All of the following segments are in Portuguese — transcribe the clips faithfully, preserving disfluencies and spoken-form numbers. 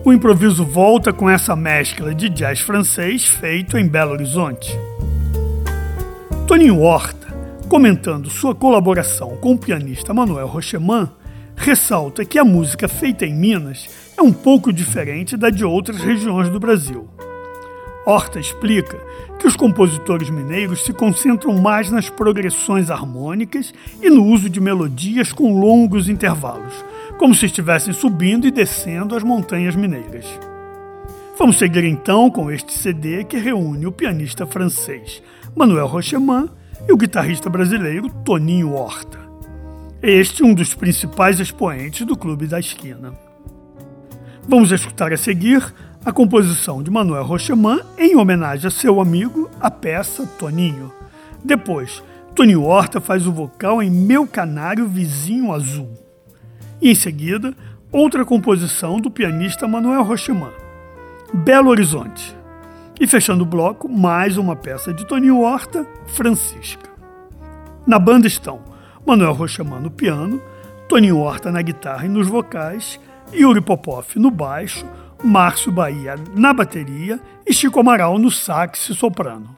O improviso volta com essa mescla de jazz francês feito em Belo Horizonte. Toninho Horta, comentando sua colaboração com o pianista Manuel Rochemann, ressalta que a música feita em Minas é um pouco diferente da de outras regiões do Brasil. Horta explica que os compositores mineiros se concentram mais nas progressões harmônicas e no uso de melodias com longos intervalos, como se estivessem subindo e descendo as montanhas mineiras. Vamos seguir então com este C D que reúne o pianista francês Manuel Rochemann e o guitarrista brasileiro Toninho Horta. Este é um dos principais expoentes do Clube da Esquina. Vamos escutar a seguir a composição de Manuel Rochemann em homenagem a seu amigo, a peça Toninho. Depois, Toninho Horta faz o vocal em Meu Canário Vizinho Azul. E em seguida, outra composição do pianista Manuel Rochemann, Belo Horizonte. E fechando o bloco, mais uma peça de Toninho Horta, Francisca. Na banda estão Manuel Rochemann no piano, Toninho Horta na guitarra e nos vocais, Yuri Popov no baixo, Márcio Bahia na bateria e Chico Amaral no sax e soprano.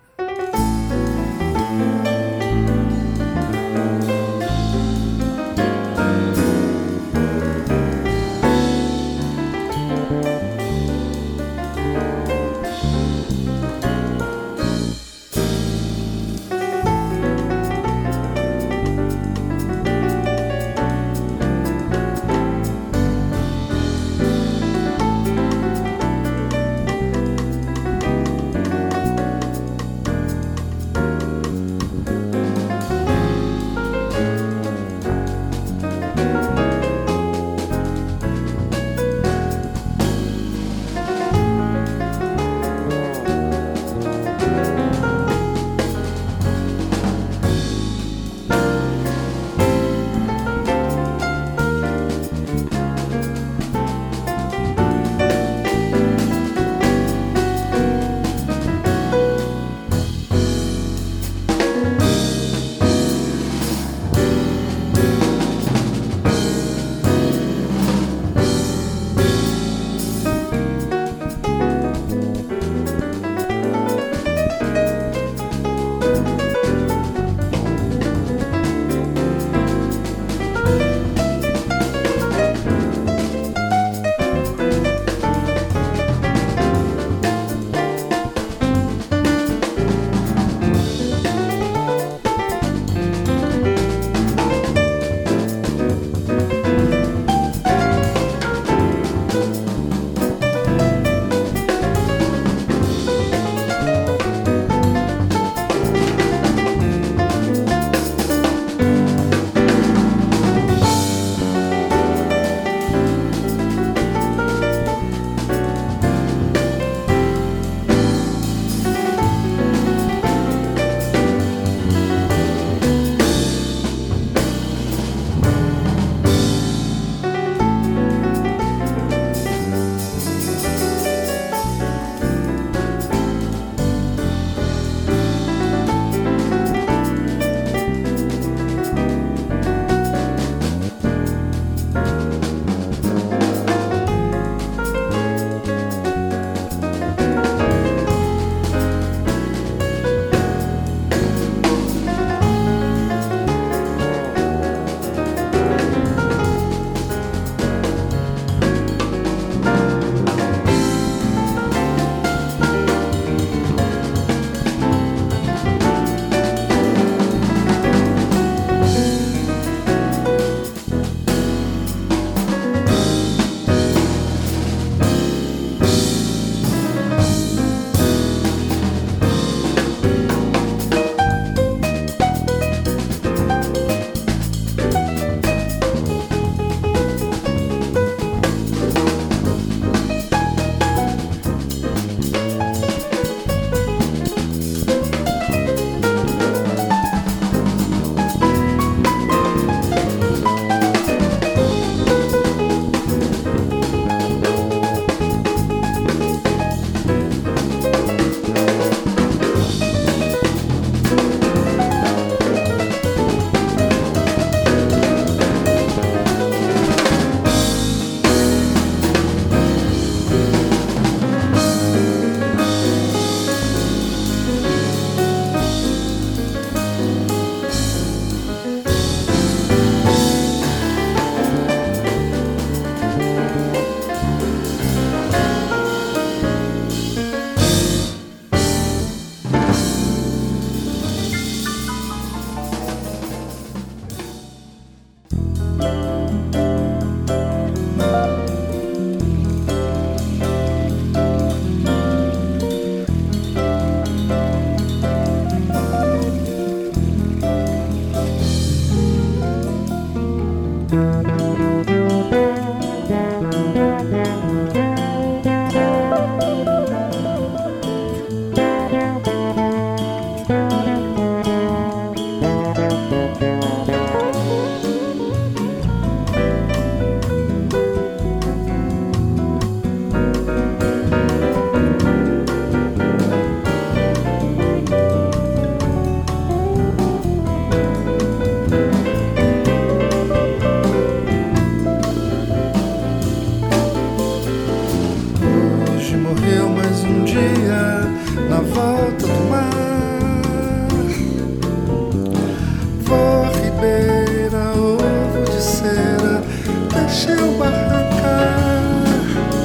deixe eu barrancar,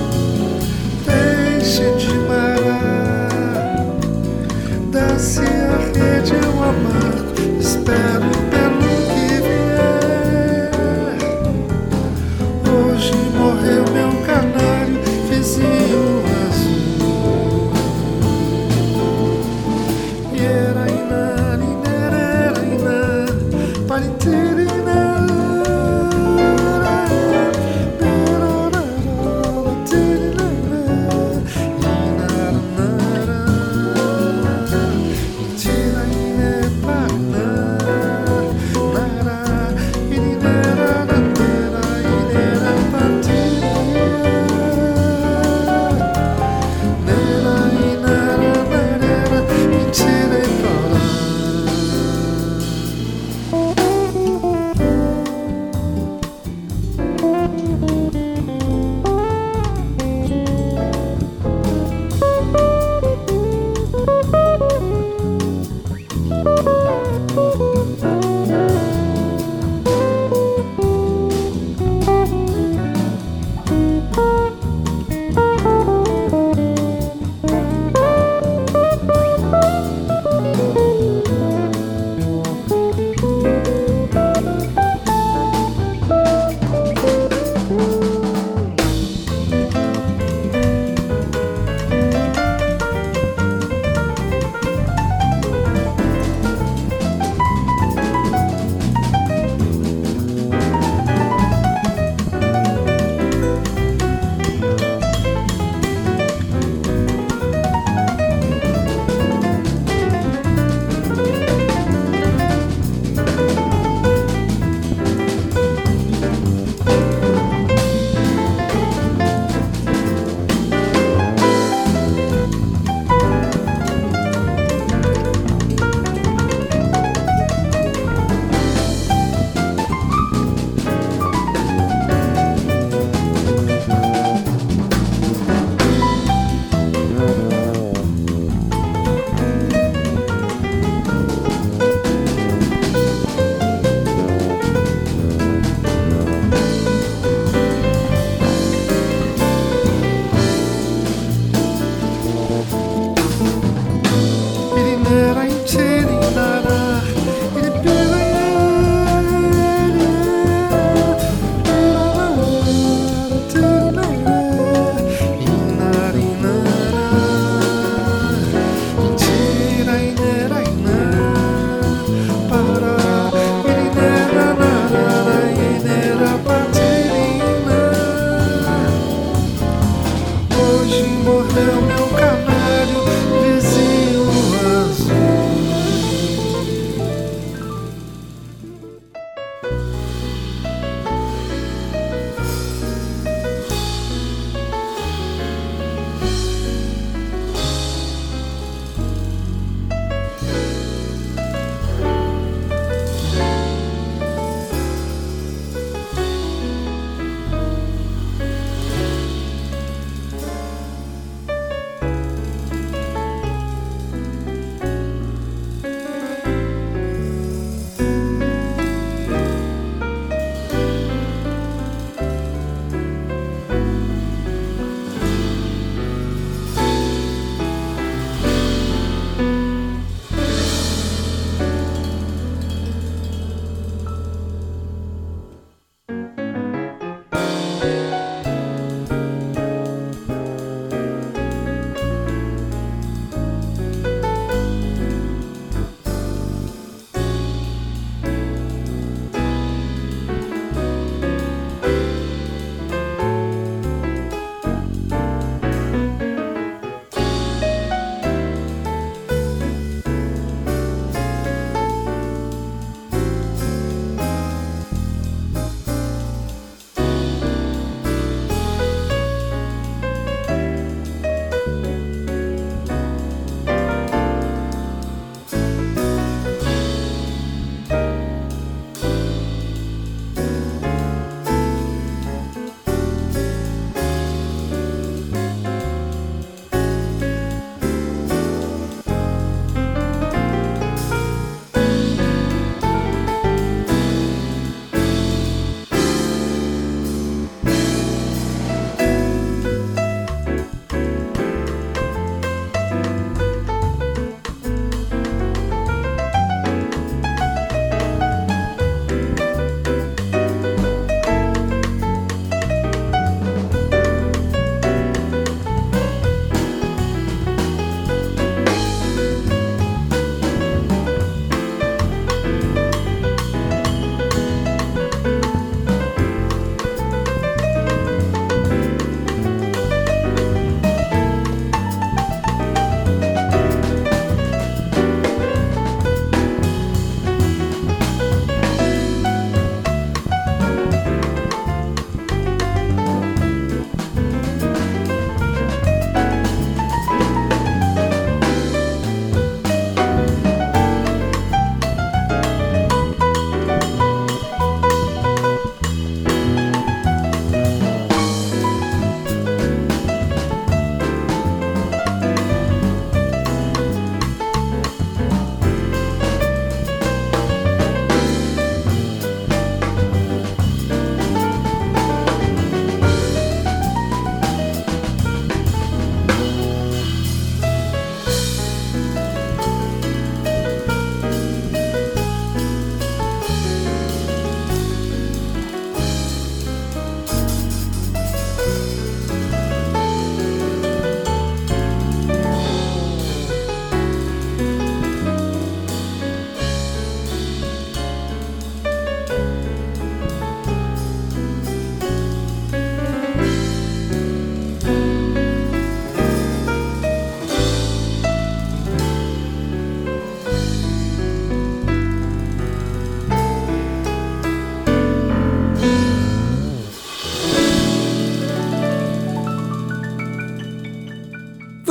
deixe de marar, desce a rede eu amargo, espero pelo que vier. Hoje morreu meu canário, vizinho azul. Ieraina, inereraina, paritirina.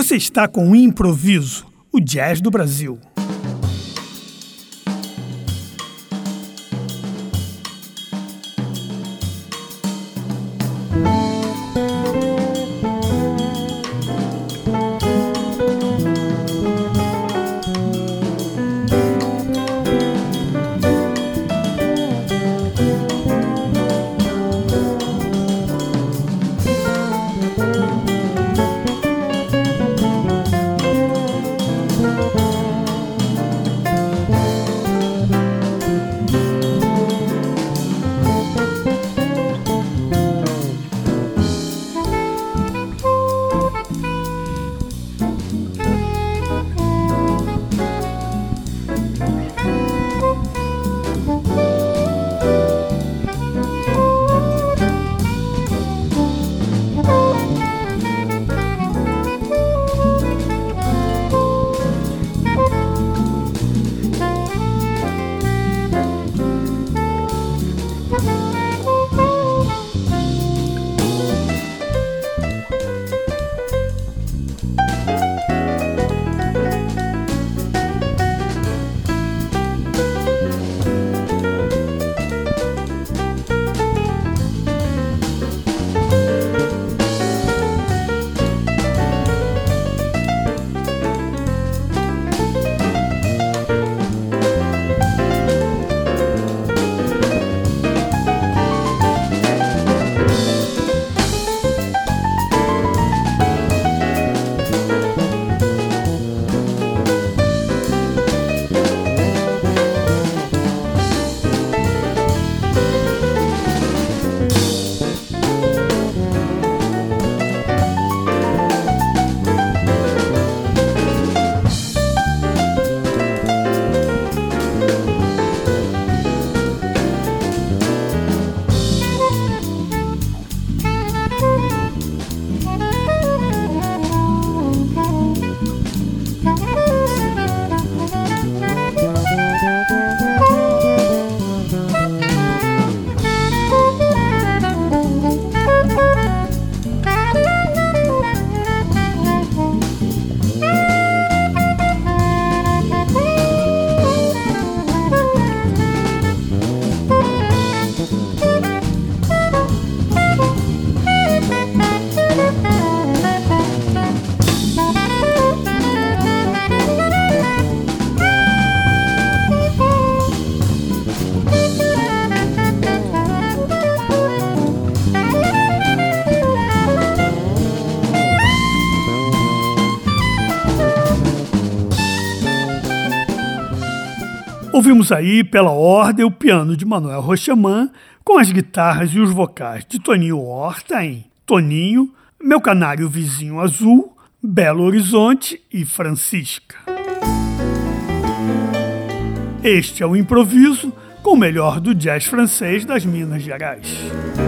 Você está com o Improviso, o jazz do Brasil. Ouvimos aí, pela ordem, o piano de Manuel Rochamán, com as guitarras e os vocais de Toninho Horta em Toninho, Meu Canário Vizinho Azul, Belo Horizonte e Francisca. Este é o Improviso, com o melhor do jazz francês das Minas Gerais.